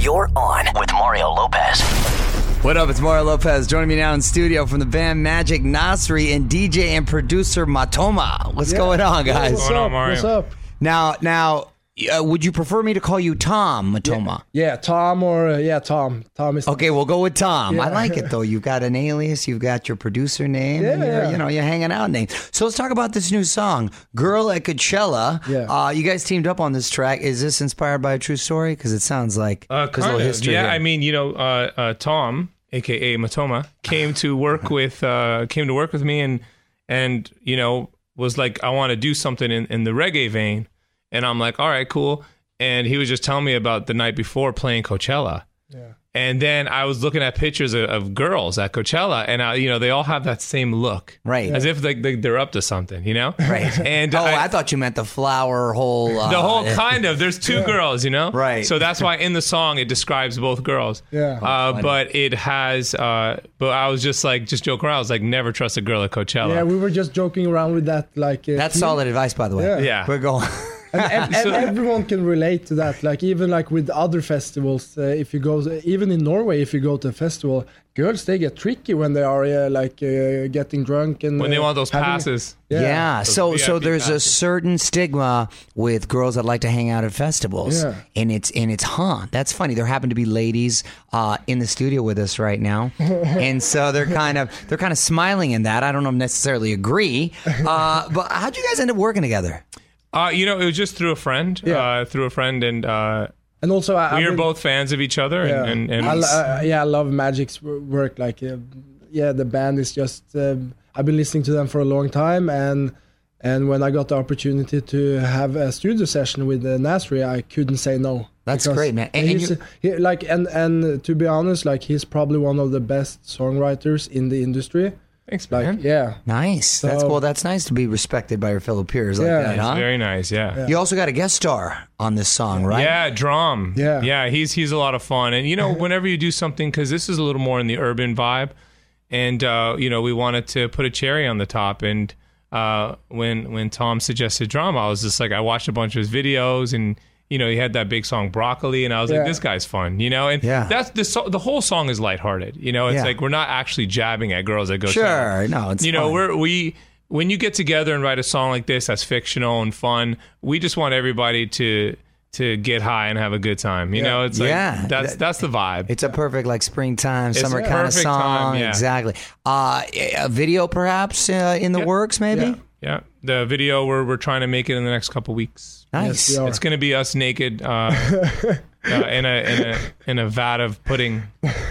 You're on with Mario Lopez. What up? It's Mario Lopez. Joining me now in studio from the band Magic Nasri and DJ and producer Matoma. What's going on, guys? What's up, Mario? What's up? Now, would you prefer me to call you Tom, Matoma? Yeah, Tom or Tom. Tom is Okay, we'll go with Tom. Yeah. I like it though. You've got an alias, you've got your producer name, and you're hanging out name. So let's talk about this new song, "Girl at Coachella." Yeah. You guys teamed up on this track. Is this inspired by a true story? Because it sounds like there's a little history. Yeah, here. I mean, Tom, aka Matoma, came to work with me and was like, I want to do something in the reggae vein. And I'm like, all right, cool. And he was just telling me about the night before playing Coachella. Yeah. And then I was looking at pictures of girls at Coachella, and they all have that same look, Right. As if they're up to something, Right. And I thought you meant the flower whole. the whole kind of. There's two girls, Right. So that's why in the song it describes both girls. Yeah. But it has. But I was just joking around. I was like, never trust a girl at Coachella. Yeah, we were just joking around with that. That's solid advice, by the way. Yeah. We're going. And everyone can relate to that. Like even like with other festivals, if you go, even in Norway, if you go to a festival, girls they get tricky when they are getting drunk and When they want those having- passes. Yeah. So VIP there's a passes. certain stigma with girls that like to hang out at festivals. Yeah. And it's that's funny. There happen to be ladies in the studio with us right now. And so they're kind of smiling in that. I don't necessarily agree. But how'd you guys end up working together? It was just through a friend. Yeah. And also we are both fans of each other. Yeah. And I love Magic's work. Like, the band is just. I've been listening to them for a long time, and when I got the opportunity to have a studio session with Nasri, I couldn't say no. That's Because great, man. And to be honest, like he's probably one of the best songwriters in the industry. thanks, Like, man. yeah. Nice. That's So- cool. That's nice to be respected by your fellow peers like Yeah. that, It's huh? very nice. Yeah. You also got a guest star on this song, right? Yeah, Drum. Yeah. He's a lot of fun, and whenever you do something, because this is a little more in the urban vibe, and we wanted to put a cherry on the top. And when Tom suggested Drum, I was just like, I watched a bunch of his videos, and he had that big song Broccoli, and I was like, Yeah. this guy's fun, and Yeah. that's the whole song is lighthearted. It's Yeah. like we're not actually jabbing at girls that go. Sure. No, it's fun. When you get together and write a song like this that's fictional and fun, we just want everybody to get high and have a good time. It's like that's the vibe. It's a perfect springtime, It's summer a kind of perfect song. time, yeah. Exactly. A video perhaps in the works, maybe. Yeah, the video we're trying to make it in the next couple weeks. Nice. Yes, we are. It's going to be us naked in a vat of pudding.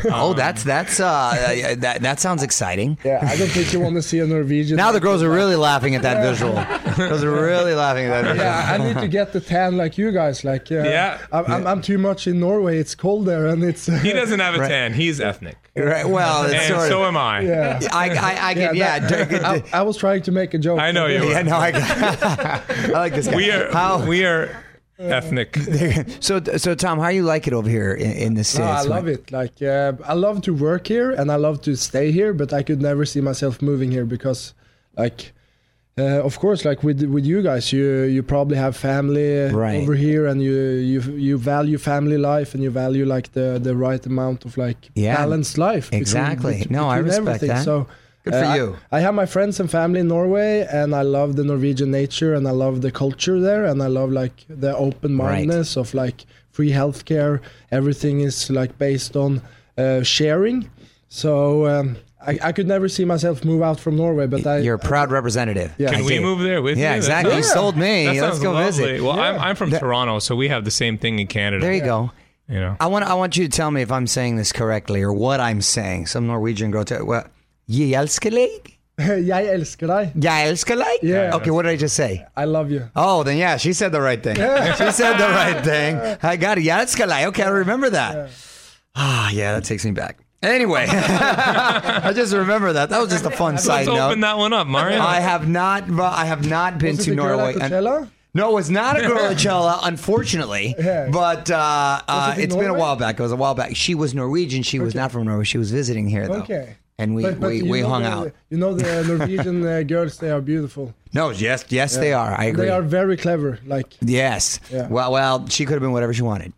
That sounds exciting. Yeah, I don't think you want to see a Norwegian. Now the girls are really laughing at that visual. Girls are really laughing at that visual. Yeah, I need to get the tan like you guys. Like, Yeah. I'm too much in Norway. It's cold there, and it's. He doesn't have a tan. He's ethnic, Right. Well, it's and sort so of. am I. Yeah. I get I was trying to make a joke. I know you were. Yeah, no, I like this guy. We are ethnic. So Tom, how you like it over here in the States? No, I love it. Like, I love to work here and I love to stay here, but I could never see myself moving here because, like, of course, like with you guys, you probably have family Right. over here, and you value family life, and you value like the right amount of like balanced life. Exactly. I respect everything. that. So. Good for you. I have my friends and family in Norway, and I love the Norwegian nature, and I love the culture there, and I love like the open-mindedness of like free healthcare. Everything is like based on sharing. So I could never see myself move out from Norway, but You're a proud representative. Yeah. Can we move there with you? Yeah, exactly. That You sold me. That Let's sounds go lovely. visit. Well, I'm from Toronto, so we have the same thing in Canada. There you go. I want you to tell me if I'm saying this correctly or what I'm saying. Some Norwegian girl. Jeg elsker deg. Jeg elsker deg. Jeg elsker deg? Yeah. Okay, what did I just say? I love you. Oh, then yeah, she said the right thing. She said the right thing. I got it. Jeg elsker deg. Okay, I remember that. Yeah, that takes me back. Anyway, I just remember that. That was just a fun side Let's note. open that one up, Mario. I have not been Was it to the girl Norway. at Coachella? No, it was not a girl at Coachella, unfortunately. Yeah. But it in it's been a Norway? while back. It was a while back. She was Norwegian. She was not from Norway. She was visiting here, though. Okay. and we you know hung the, out. You know the Norwegian girls, they are beautiful. No, yes, they are. I agree. They are very clever. Like Yes. Yeah. Well, she could have been whatever she wanted.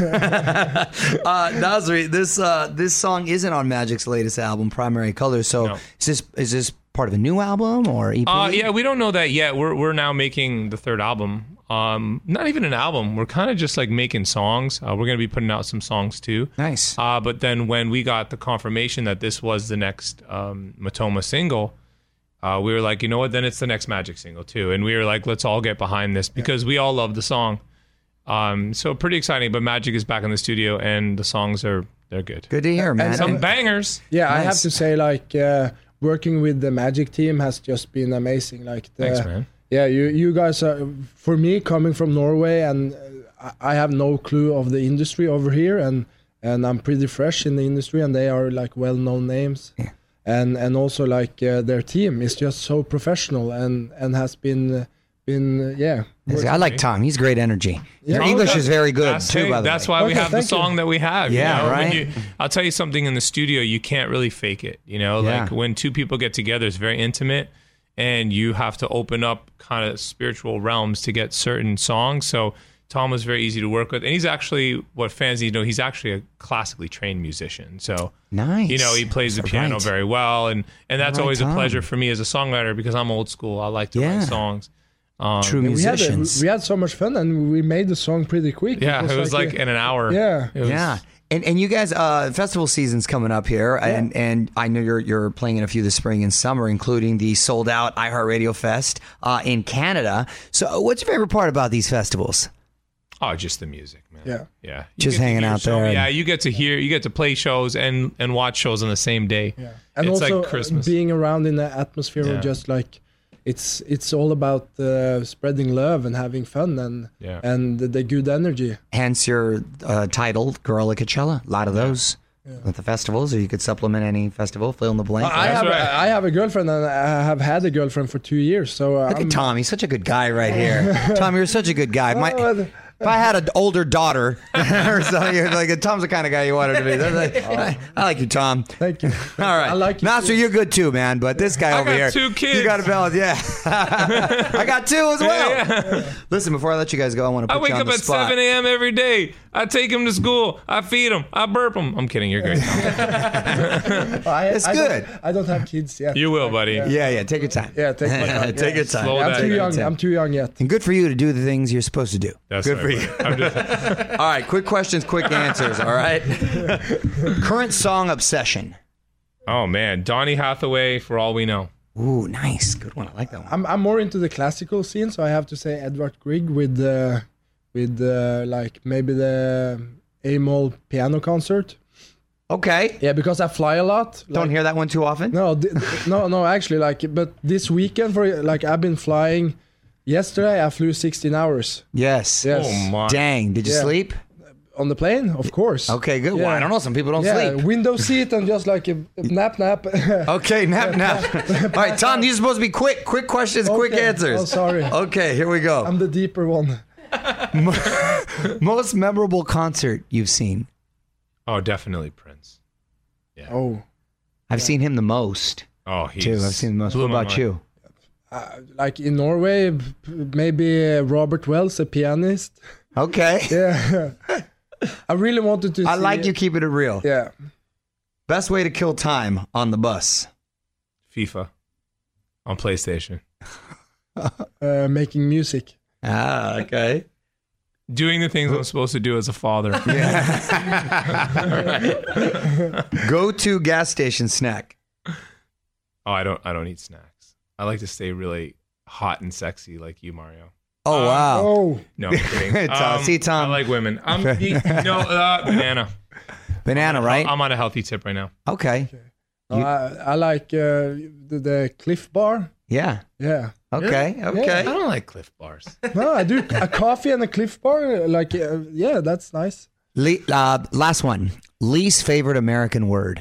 Nasri, this song isn't on Magic's latest album, Primary Colors. So No. is this part of a new album or EP? Yeah, we don't know that yet. We're now making the third album. Not even an album. We're kind of just like making songs. We're going to be putting out some songs too. Nice. But then when we got the confirmation that this was the next Matoma single, we were like, you know what? Then it's the next Magic single too. And we were like, let's all get behind this because we all love the song. So pretty exciting. But Magic is back in the studio and the songs they're good. Good to hear, man. Some bangers. yeah, I have Nice. to say like working with the Magic team has just been amazing. Like Thanks, man. Yeah, you guys are, for me, coming from Norway, and I have no clue of the industry over here, and I'm pretty fresh in the industry, and they are like well-known names, and also like their team is just so professional and has been yeah. I like Tom. He's great energy. Your Yeah. English is very good That's, too, by the that's way. why we Okay, have the thank you. song that we have. Yeah, you know? When right? I'll tell you something in the studio, you can't really fake it. You know, Yeah. like when two people get together, it's very intimate, and you have to open up kind of spiritual realms to get certain songs. So Tom was very easy to work with, and he's actually, what fans need to know, he's actually a classically trained musician. So Nice. you know, he plays the piano Right. very well, and that's Right, always Tom. a pleasure for me as a songwriter because I'm old school. I like to Yeah. write songs. True We had, musicians. we had so much fun, and we made the song pretty quick. Yeah, it was like in an hour. Yeah. It was- Yeah. And you guys, festival season's coming up here, and I know you're playing in a few this spring and summer, including the sold out iHeartRadio Fest in Canada. So, what's your favorite part about these festivals? Oh, just the music, man. Yeah. Yeah. You Just get to hanging hear out show- there. Yeah, you get to play shows and watch shows on the same day. Yeah. And It's also like Christmas. being around in the atmosphere Yeah. of just like it's all about spreading love and having fun and Yeah. and the good energy. Hence your title, Girl at Coachella. A lot of those at the festivals, or you could supplement any festival, fill in the blank. I That's have right. I have a girlfriend, and I have had a girlfriend for 2 years. So Look at Tom. He's such a good guy right here. Tom, you're such a good guy. If I had an older daughter or something, you're like, Tom's the kind of guy you wanted to be. I like you, Tom. Thank you. All right. I like you Master, too. you're good too, man. But this guy I over got here. 2 kids. You got a balance. Yeah. I got 2 as well. Yeah. Listen, before I let you guys go, I want to I put wake you on up the at spot. 7 a.m. every day. I take him to school. I feed him. I burp him. I'm kidding. You're great. It's good. I don't have kids yet. You will, buddy. Yeah. Take your time. Yeah, take my time. Take your time. Slow I'm down. too Take young. I'm too young yet. And good for you to do the things you're supposed to do. That's good right, for you. buddy. I'm just- All right. Quick questions, quick answers. All right. Current song obsession. oh, man. Donny Hathaway, For All We Know. Ooh, nice. Good one. I like that one. I'm more into the classical scene, so I have to say Edvard Grieg with like maybe the A-moll piano concert. Okay. Yeah, because I fly a lot. Don't hear that one too often. No, actually, like, but this weekend for like I've been flying. Yesterday I flew 16 hours. Yes. Yes. Oh, my. Dang. Did you Yeah. sleep? On the plane, of course. Okay, good. Well, Yeah. I don't know. Some people don't Yeah, sleep. window seat and just like a nap. Okay, nap. All right, Tom, these are supposed to be quick questions, quick Okay. answers. Oh, sorry. Okay, here we go. I'm the deeper one. Most memorable concert you've seen? Oh, definitely Prince. Oh, I've seen him the most, Oh, he's too. I've seen the most. blew What my about mind. you? like in Norway, maybe Robert Wells, a pianist. Okay. Yeah, I really wanted to. I see like you keeping it real. Yeah, Best way to kill time on the bus? FIFA on PlayStation. making music. Ah, okay. Doing the things I'm supposed to do as a father. Go-to gas station snack? Oh, I don't eat snacks. I like to stay really hot and sexy like you, Mario. Oh, wow. Oh, No, I'm kidding. Tom, see, Tom. I like women. Banana. Banana, right? I'm on a healthy tip right now. Okay. I like the Cliff Bar. Yeah. Yeah. Okay. I Okay. don't like Cliff Bars. No, I do a coffee and a Cliff Bar. Like, yeah, that's nice. Last one. Least favorite American word?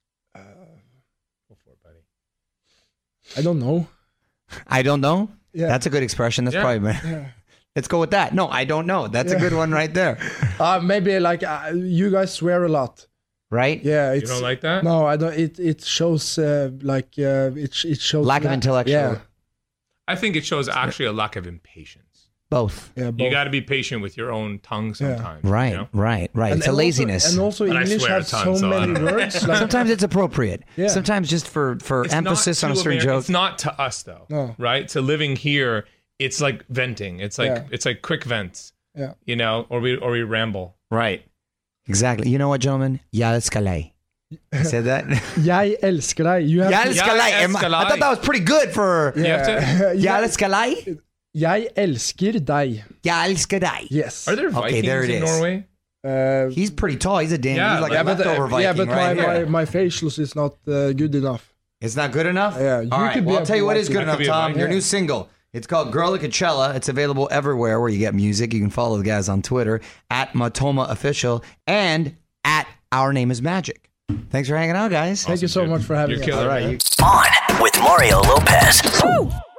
Go for it, buddy. I don't know. I don't know. Yeah. That's a good expression. That's Yeah. probably. Let's go with that. No, I don't know. That's a good one right there. Maybe like you guys swear a lot. right? Yeah, You don't like that? No, I don't. It shows it shows Lack of intellectual. Yeah, I think it shows actually a lack of impatience. Both. yeah. You both. got to be patient with your own tongue sometimes. Right, You know? right. It's a also- laziness. and also But I English swear a has ton, so so I many don't know. words. Like, Sometimes it's appropriate. Yeah. Sometimes just for It's emphasis not on a to certain Ameri- joke. It's not to us though, No. right? To living here, it's like venting. It's like quick vents. Yeah. You know, or we ramble. Right. Exactly. You know what, gentlemen? Jag älskar dig. I said that? Jag älskar dig. You have Jag to, älskar dig. Jag älskar I thought that was pretty good for... You have to, Jag älskar dig. Jag älskar dig. Jag älskar dig. Yes. are there Vikings Okay, there it in is. Norway? He's pretty tall. He's a damn... Yeah, he's like yeah, a leftover Viking yeah, but right here. my facials is not good enough. It's not good enough? Yeah, you All right. could be Well, I'll a tell you what is good Viking. I enough, could be a Tom. Viking. Your new single. It's called Girl at Coachella. It's available everywhere where you get music. You can follow the guys on Twitter at Matoma Official and at Our Name is Magic. Thanks for hanging out, guys. Thank you so dude. much for having You're us. killing All it, right. man. You- On with Mario Lopez.